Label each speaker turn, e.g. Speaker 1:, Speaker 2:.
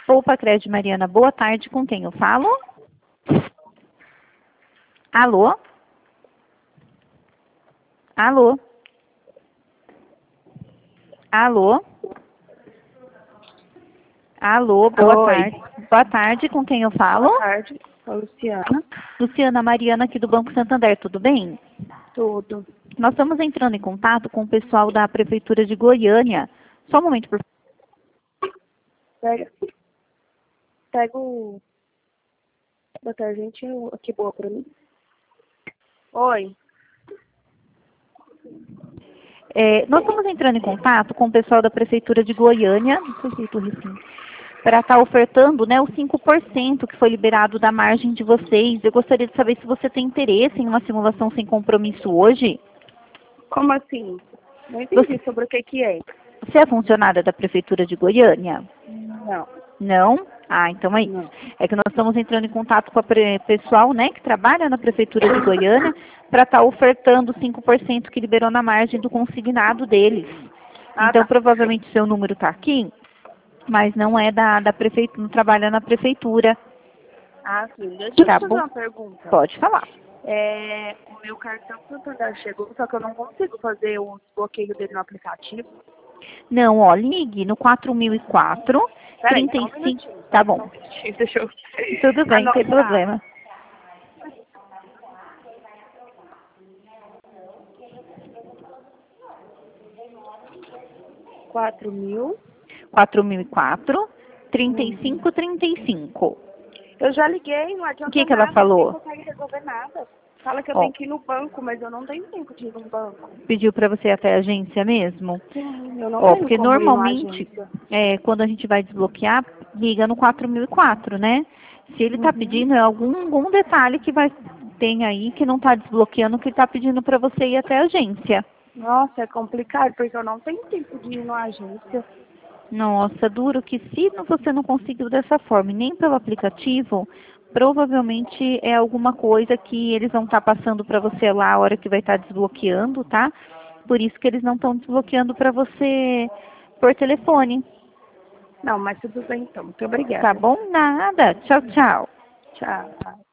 Speaker 1: Poupa Crédito Mariana, boa tarde, com quem eu falo? Alô? Alô? Alô? Alô, boa
Speaker 2: Oi.
Speaker 1: tarde. Boa tarde, com quem eu falo?
Speaker 2: Boa tarde, sou a Luciana.
Speaker 1: Luciana Mariana, aqui do Banco Santander, tudo bem?
Speaker 2: Tudo.
Speaker 1: Nós estamos entrando em contato com o pessoal da Prefeitura de Goiânia. Só um momento, por
Speaker 2: Pega o detergente aqui boa pra mim. Oi.
Speaker 1: Nós estamos entrando em contato com o pessoal da Prefeitura de Goiânia, para estar ofertando, né, os 5% que foi liberado da margem de vocês. Eu gostaria de saber se você tem interesse em uma simulação sem compromisso hoje.
Speaker 2: Como assim? Não entendi sobre o que é.
Speaker 1: Você é funcionária da Prefeitura de Goiânia?
Speaker 2: Não.
Speaker 1: Não? Ah, então é isso.
Speaker 2: Não.
Speaker 1: É que nós estamos entrando em contato com o pessoal, né, que trabalha na Prefeitura de Goiânia, para estar ofertando 5% que liberou na margem do consignado deles. Então,
Speaker 2: Tá.
Speaker 1: provavelmente, seu número está aqui, mas não é da prefeitura, não trabalha na Prefeitura.
Speaker 2: Sim. Deixa eu
Speaker 1: Tá
Speaker 2: te fazer
Speaker 1: bom?
Speaker 2: uma pergunta.
Speaker 1: Pode falar.
Speaker 2: O meu cartão Santander chegou, só que eu não consigo fazer o desbloqueio dele no aplicativo.
Speaker 1: Não, ó, ligue no 4004
Speaker 2: Peraí, só um
Speaker 1: 35.
Speaker 2: minutinho.
Speaker 1: Tá
Speaker 2: Só um
Speaker 1: bom.
Speaker 2: minutinho, deixa eu
Speaker 1: Tudo bem, não tem
Speaker 2: anotar.
Speaker 1: problema.
Speaker 2: 4.000.
Speaker 1: 4004 3535.
Speaker 2: Eu já liguei, não
Speaker 1: O
Speaker 2: adianta
Speaker 1: que ela
Speaker 2: nada, ninguém
Speaker 1: falou?
Speaker 2: consegue resolver nada. Fala que eu
Speaker 1: Ó,
Speaker 2: tenho que ir no banco, mas eu não tenho tempo de ir no banco.
Speaker 1: pediu para você ir até a agência mesmo?
Speaker 2: Sim, eu não
Speaker 1: Ó,
Speaker 2: tenho
Speaker 1: porque
Speaker 2: como ir numa
Speaker 1: normalmente,
Speaker 2: agência.
Speaker 1: quando a gente vai desbloquear, liga no 4004, né? Se ele está
Speaker 2: Uhum.
Speaker 1: pedindo, é algum detalhe que tem aí que não está desbloqueando, que ele está pedindo para você ir até a agência.
Speaker 2: Nossa, é complicado, porque eu não tenho tempo de ir numa agência.
Speaker 1: Nossa, duro que se você não conseguiu dessa forma, e nem pelo aplicativo, provavelmente é alguma coisa que eles vão estar passando para você lá a hora que vai estar desbloqueando, tá? Por isso que eles não estão desbloqueando para você por telefone.
Speaker 2: Não, mas tudo bem então. Muito
Speaker 1: Tá
Speaker 2: obrigada.
Speaker 1: bom? Nada. Tchau, tchau.
Speaker 2: Tchau.